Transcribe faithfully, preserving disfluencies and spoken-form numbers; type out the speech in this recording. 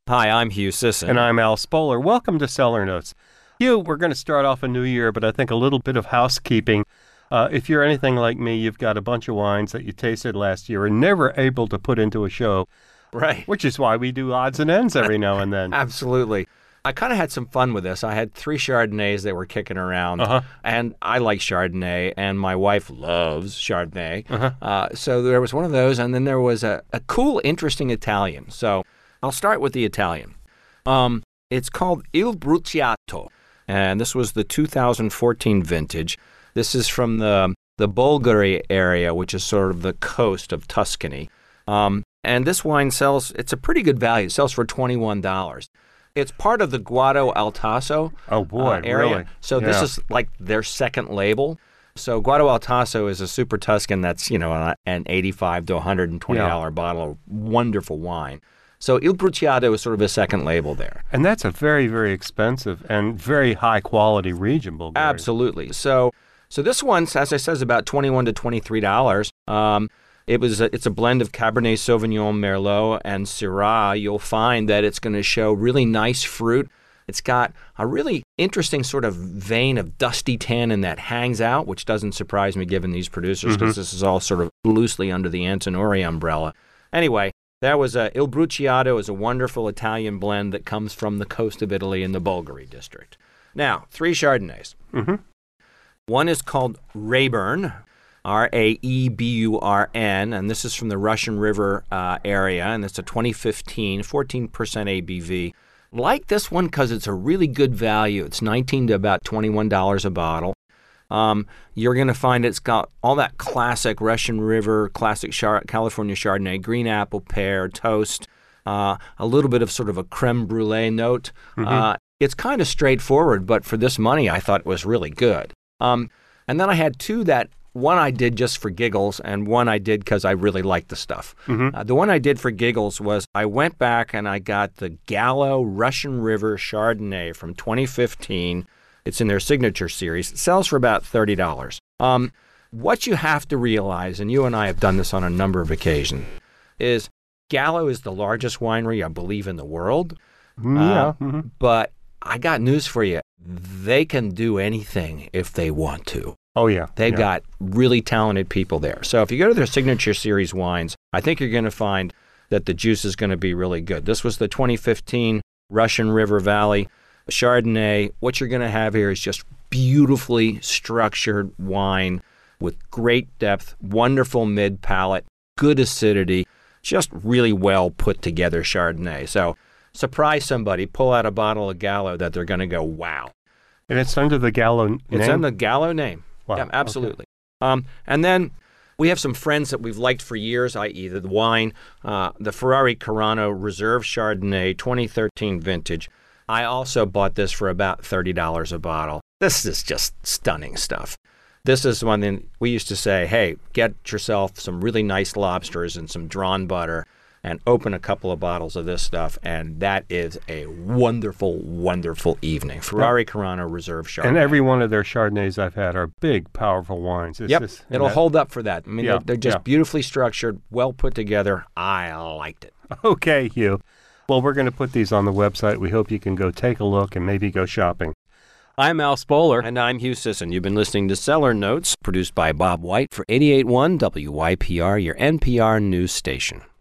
Hi, I'm Hugh Sisson. And I'm Al Spoler. Welcome to Cellar Notes. Hugh, we're going to start off a new year, but I think a little bit of housekeeping. Uh, if you're anything like me, you've got a bunch of wines that you tasted last year and never able to put into a show. Right. Which is why we do odds and ends every now and then. Absolutely. I kind of had some fun with this. I had three Chardonnays that were kicking around, uh-huh. and I like Chardonnay, and my wife loves Chardonnay. Uh-huh. Uh, so there was one of those, and then there was a, a cool, interesting Italian. So I'll start with the Italian. Um, it's called Il Bruciato, and this was the two thousand fourteen vintage. This is from the, the Bolgheri area, which is sort of the coast of Tuscany. Um, and this wine sells, it's a pretty good value. It sells for twenty-one dollars. It's part of the Guado al Tasso oh boy, uh, area. Really? So yeah. this is like their second label. So Guado al Tasso is a Super Tuscan that's, you know, an eighty-five to one hundred twenty dollars yeah. bottle of wonderful wine. So Il Bruciato is sort of a second label there. And that's a very, very expensive and very high-quality region, Bulgaria. Absolutely. So so this one, as I said, is about twenty-one to twenty-three dollars. Um, it was a, it's a blend of Cabernet Sauvignon, Merlot, and Syrah. You'll find that it's going to show really nice fruit. It's got a really interesting sort of vein of dusty tannin that hangs out, which doesn't surprise me given these producers, because mm-hmm. this is all sort of loosely under the Antinori umbrella. Anyway, that was a, Il Bruciato is a wonderful Italian blend that comes from the coast of Italy in the Bolgheri district. Now, three Chardonnays. Mm-hmm. One is called Raeburn, R A E B U R N, and this is from the Russian River uh, area, and it's a twenty fifteen, fourteen percent A B V. Like this one because it's a really good value. It's nineteen to about twenty-one dollars a bottle. Um, you're going to find it's got all that classic Russian River, classic Char- California Chardonnay, green apple, pear, toast, uh, a little bit of sort of a creme brulee note. Mm-hmm. Uh, it's kind of straightforward, but for this money, I thought it was really good. Um, and then I had two that, one I did just for giggles, and one I did because I really liked the stuff. Mm-hmm. Uh, the one I did for giggles was I went back and I got the Gallo Russian River Chardonnay from twenty fifteen. It's in their signature series. It sells for about thirty dollars. Um, what you have to realize, and you and I have done this on a number of occasions, is Gallo is the largest winery, I believe, in the world. Mm, yeah. Uh, mm-hmm. But I got news for you. They can do anything if they want to. Oh, yeah. They've yeah. got really talented people there. So if you go to their signature series wines, I think you're going to find that the juice is going to be really good. This was the twenty fifteen Russian River Valley Chardonnay. What you're going to have here is just beautifully structured wine with great depth, wonderful mid-palate, good acidity, just really well put together Chardonnay. So surprise somebody, pull out a bottle of Gallo that they're going to go, wow. And it's under the Gallo name? It's under the Gallo name. Wow. Yeah, absolutely. Okay. Um, and then we have some friends that we've liked for years, that is the wine, uh, the Ferrari Carano Reserve Chardonnay twenty thirteen vintage. I also bought this for about thirty dollars a bottle. This is just stunning stuff. This is one thing we used to say, hey, get yourself some really nice lobsters and some drawn butter and open a couple of bottles of this stuff, and that is a wonderful, wonderful evening. Ferrari Carano Reserve Chardonnay. And every one of their Chardonnays I've had are big, powerful wines. It's yep, just, it'll that, hold up for that. I mean, yeah, they're, they're just yeah. beautifully structured, well put together. I liked it. Okay, Hugh. Well, we're going to put these on the website. We hope you can go take a look and maybe go shopping. I'm Al Spoler. And I'm Hugh Sisson. You've been listening to Cellar Notes, produced by Bob White for eighty-eight point one W Y P R, your N P R news station.